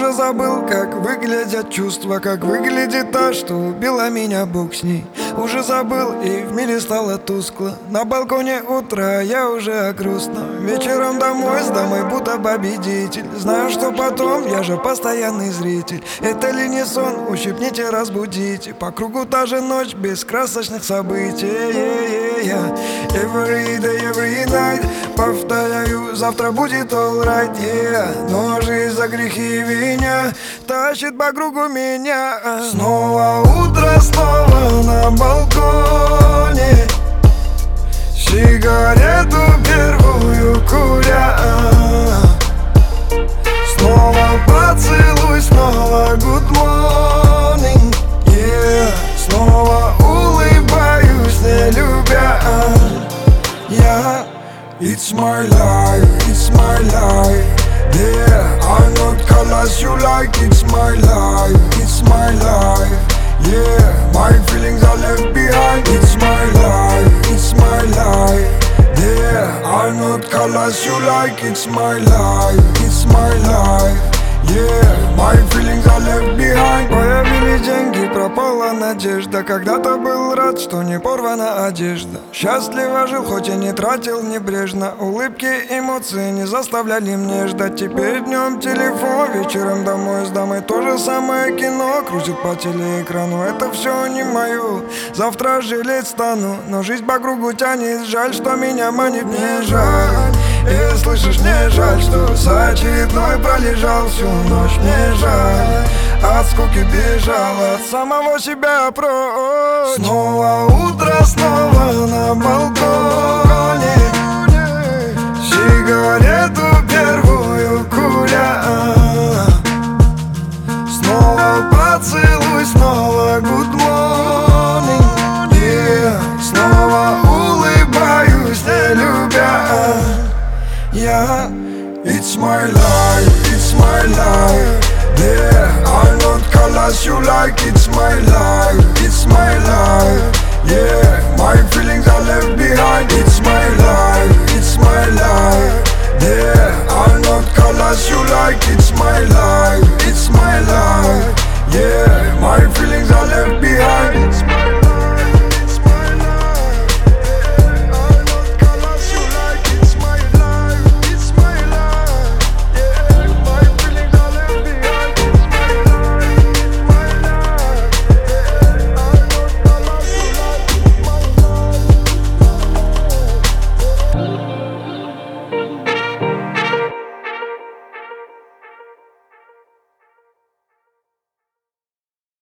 уже забыл, как выглядят чувства, как выглядит та, что убила меня, Бог с ней. Уже забыл, и в мире стало тускло. На балконе утра, я уже грустно. Вечером домой с дамой будто победитель. Знаю, что потом, я же постоянный зритель. Это ли не сон? Ущипните, разбудите. По кругу та же ночь, без красочных событий. Every day, every night. Повторяю, завтра будет alright, Но жизнь за грехи виня тащит по кругу меня. Снова утро, снова на балконе, сигарету первую куря. Снова поцелуй, снова good morning, Снова улыбаюсь, не любя. It's my life, yeah. I'm not colors you like, it's my life, yeah. My feelings are left behind, it's my life, yeah. I'm not colors you like, it's my life, yeah. My feelings are left behind. Появились деньги, пропала надежда. Когда-то был рад, что не порвана одежда. Счастливо жил, хоть и не тратил небрежно. Улыбки, эмоции не заставляли мне ждать. Теперь днем телефон, вечером домой с дамой. То же самое кино крутит по телеэкрану. Это все не мое, завтра жалеть стану. Но жизнь по кругу тянет, жаль, что меня манит. Не жаль, слышишь, не жаль, что за очередной пролежал всю ночь. Не жаль, от скуки бежал, от самого себя прочь. Снова утро, снова на балконе, сигарету первую куря. Снова поцелуй, снова good morning, Снова улыбаюсь, не любя. It's my life, yeah. I'm not colors you like, it's my life,